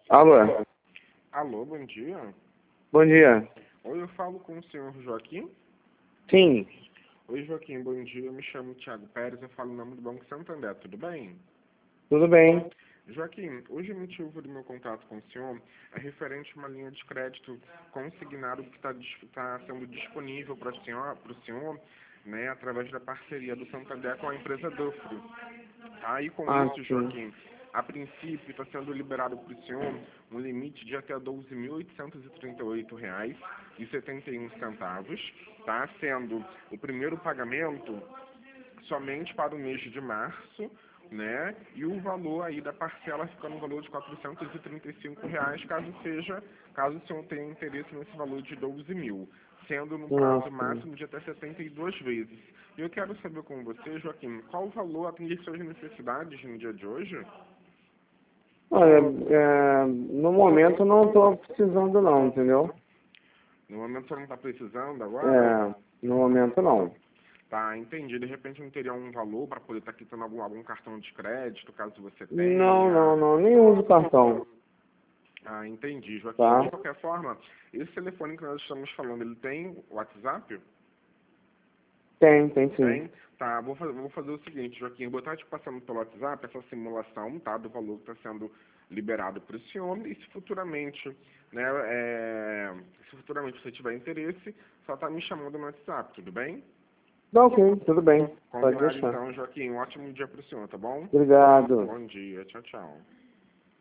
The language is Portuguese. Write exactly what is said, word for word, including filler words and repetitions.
Alô? Alô, bom dia. Bom dia. Oi, eu falo com o senhor Joaquim? Sim. Oi, Joaquim, bom dia. Eu me chamo Thiago Pérez, eu falo em nome do Banco Santander, tudo bem? Tudo bem. Joaquim, hoje o motivo do meu contato com o senhor é referente a uma linha de crédito consignado que está tá sendo disponível para o senhor, pro senhor, né, através da parceria do Santander com a empresa Dufry. Aí com Ah, isso, sim. Joaquim, a princípio está sendo liberado para o senhor um limite de até doze mil oitocentos e trinta e oito reais e setenta e um centavos, tá? Sendo o primeiro pagamento somente para o mês de março, né? E o valor aí da parcela ficando no valor de quatrocentos e trinta e cinco reais, caso seja, caso o senhor tenha interesse nesse valor de doze mil, sendo no prazo Nossa. máximo de até setenta e duas vezes. E eu quero saber com você, Joaquim, qual o valor atende suas necessidades no dia de hoje? Olha, é, no momento não estou precisando não, entendeu? No momento você não está precisando agora? É, no momento não. Tá, entendi. De repente não teria um valor para poder estar quitando algum, algum cartão de crédito, caso você Não, não, tenha. não. Nem uso cartão, Ah, entendi, Joaquim. tá? De qualquer forma, esse telefone que nós estamos falando, ele tem WhatsApp? Tem, tem sim. Tem? Tá, vou fazer, vou fazer o seguinte, Joaquim, eu vou estar te passando pelo WhatsApp essa simulação, tá, do valor que está sendo liberado para o senhor, e se futuramente, né, é, se futuramente você tiver interesse, só tá me chamando no WhatsApp, tudo bem? Tá ok, tudo bem. Pode Combinado deixar. então, Joaquim. Um ótimo dia para o senhor, tá bom? Obrigado. Bom dia. Tchau, tchau.